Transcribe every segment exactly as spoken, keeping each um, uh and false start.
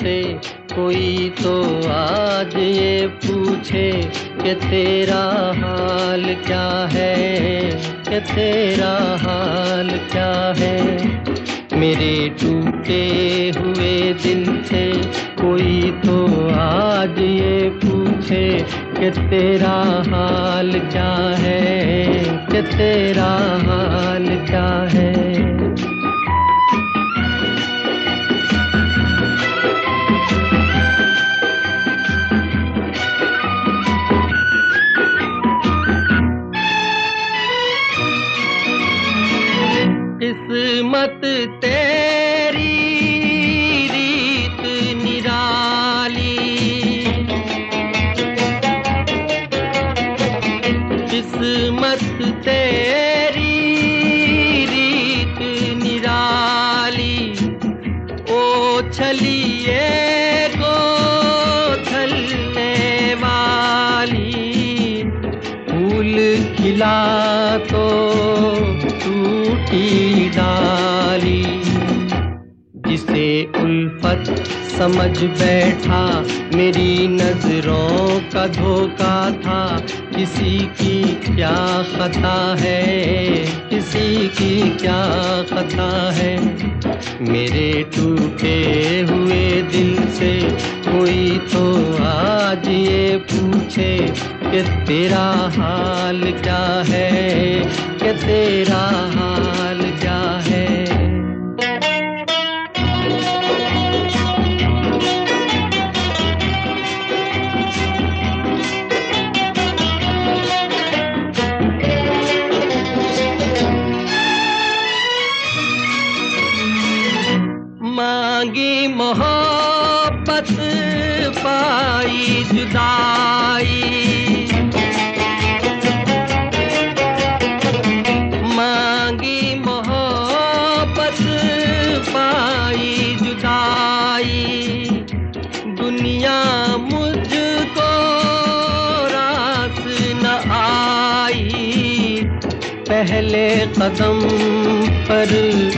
से कोई तो आज ये पूछे कि तेरा हाल क्या है, कि तेरा हाल क्या है। मेरे टूटे हुए दिल से कोई तो आज ये पूछे कि तेरा हाल क्या है, कि तेरा हाल क्या है। किस्मत तेरी रीत निराली, किस्मत तेरी रीत निराली। ओ छलिए को छलने वाली, फूल खिला तो टूटी डाली। जिसे उल्फत समझ बैठा मेरी नजरों का धोखा था। किसी की क्या खता है, किसी की क्या खता है। मेरे टूटे हुए दिल से कोई तो आज ये पूछे कि तेरा हाल क्या है, कि तेरा हाल क्या है। मांगी मोहब्बत पाई जुदाई, मांगी मोहब्बत पाई जुदाई। दुनिया मुझको रास न आई, पहले कदम पर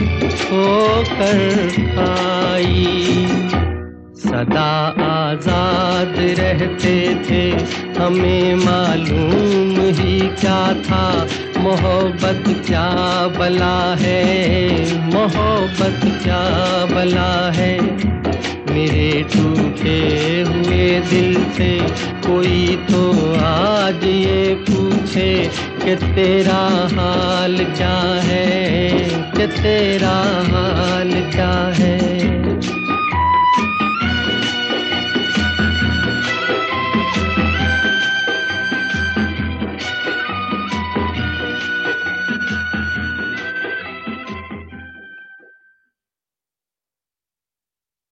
होकर आई। सदा आजाद रहते थे, हमें मालूम ही क्या था। मोहब्बत क्या बला है, मोहब्बत क्या बला है। मेरे टूटे हुए दिल से कोई तो आज ये पूछे कि तेरा हाल क्या है, कि तेरा हाल क्या है।